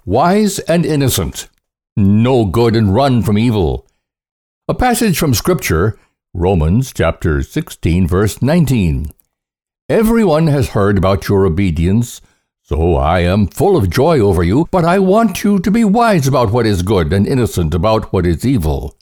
wise and innocent. Know good and run from evil. A passage from Scripture, Romans chapter 16, verse 19. Everyone has heard about your obedience, so I am full of joy over you, but I want you to be wise about what is good and innocent about what is evil.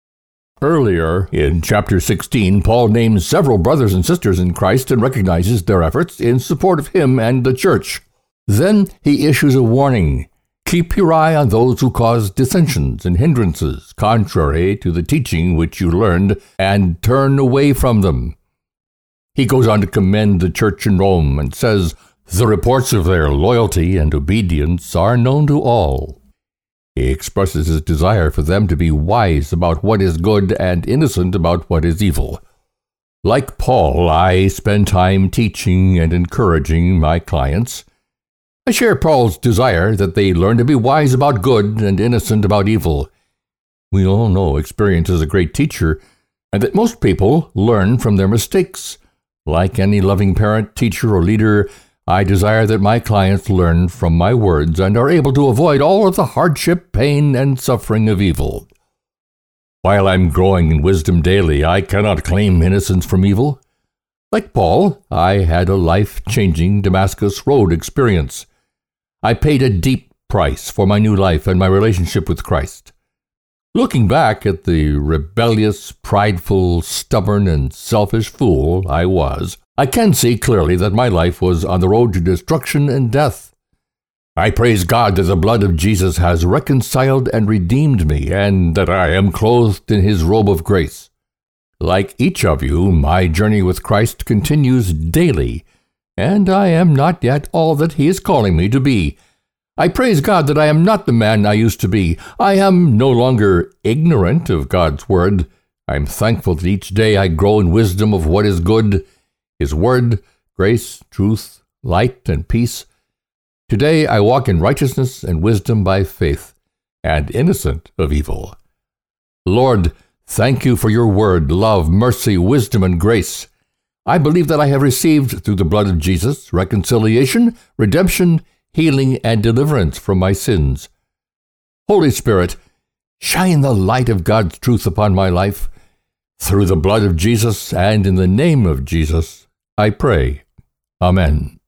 Earlier in chapter 16, Paul names several brothers and sisters in Christ and recognizes their efforts in support of him and the church. Then he issues a warning. Keep your eye on those who cause dissensions and hindrances, contrary to the teaching which you learned, and turn away from them. He goes on to commend the church in Rome and says, the reports of their loyalty and obedience are known to all. He expresses his desire for them to be wise about what is good and innocent about what is evil. Like Paul, I spend time teaching and encouraging my clients. I share Paul's desire that they learn to be wise about good and innocent about evil. We all know experience is a great teacher, and that most people learn from their mistakes. Like any loving parent, teacher, or leader, I desire that my clients learn from my words and are able to avoid all of the hardship, pain, and suffering of evil. While I'm growing in wisdom daily, I cannot claim innocence from evil. Like Paul, I had a life-changing Damascus Road experience. I paid a deep price for my new life and my relationship with Christ. Looking back at the rebellious, prideful, stubborn, and selfish fool I was, I can see clearly that my life was on the road to destruction and death. I praise God that the blood of Jesus has reconciled and redeemed me, and that I am clothed in his robe of grace. Like each of you, my journey with Christ continues daily, and I am not yet all that he is calling me to be. I praise God that I am not the man I used to be. I am no longer ignorant of God's word. I am thankful that each day I grow in wisdom of what is good, his word, grace, truth, light, and peace. Today I walk in righteousness and wisdom by faith, and innocent of evil. Lord, thank you for your word, love, mercy, wisdom, and grace. I believe that I have received through the blood of Jesus reconciliation, redemption, healing, and deliverance from my sins. Holy Spirit, shine the light of God's truth upon my life. Through the blood of Jesus and in the name of Jesus, I pray. Amen.